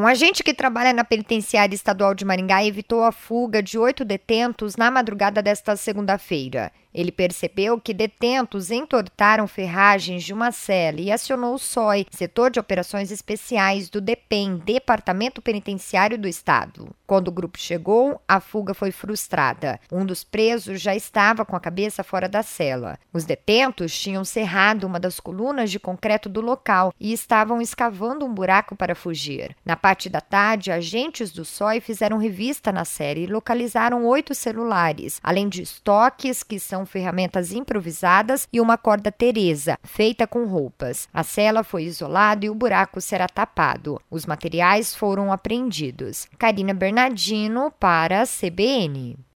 Um agente que trabalha na Penitenciária Estadual de Maringá evitou a fuga de 8 detentos na madrugada desta segunda-feira. Ele percebeu que detentos entortaram ferragens de uma cela e acionou o SOI, Setor de Operações Especiais do DEPEN, Departamento Penitenciário do Estado. Quando o grupo chegou, a fuga foi frustrada. Um dos presos já estava com a cabeça fora da cela. Os detentos tinham cerrado uma das colunas de concreto do local e estavam escavando um buraco para fugir. Na parte da tarde, agentes do SOI fizeram revista na cela e localizaram 8 celulares, além de estoques que são ferramentas improvisadas e uma corda Teresa, feita com roupas. A cela foi isolada e o buraco será tapado. Os materiais foram apreendidos. Karina Bernardino para a CBN.